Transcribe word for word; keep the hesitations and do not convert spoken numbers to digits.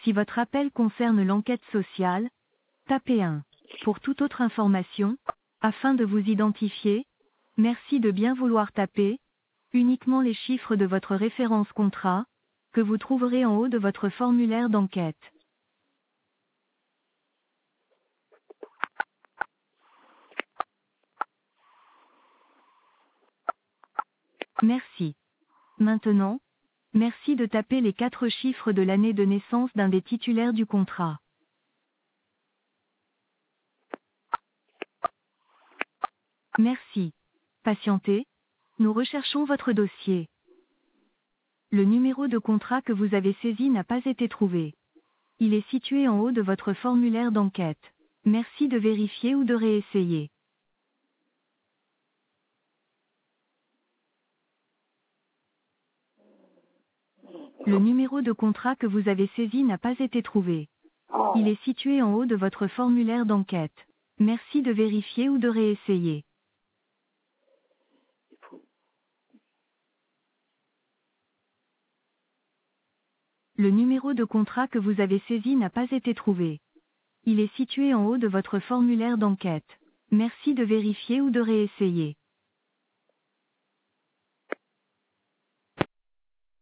Si votre appel concerne l'enquête sociale, tapez un. Pour toute autre information, afin de vous identifier, merci de bien vouloir taper uniquement les chiffres de votre référence contrat, que vous trouverez en haut de votre formulaire d'enquête. Merci. Maintenant, merci de taper les quatre chiffres de l'année de naissance d'un des titulaires du contrat. Merci. Patientez, nous recherchons votre dossier. Le numéro de contrat que vous avez saisi n'a pas été trouvé. Il est situé en haut de votre formulaire d'enquête. Merci de vérifier ou de réessayer. Le numéro de contrat que vous avez saisi n'a pas été trouvé. Il est situé en haut de votre formulaire d'enquête. Merci de vérifier ou de réessayer. Le numéro de contrat que vous avez saisi n'a pas été trouvé. Il est situé en haut de votre formulaire d'enquête. Merci de vérifier ou de réessayer.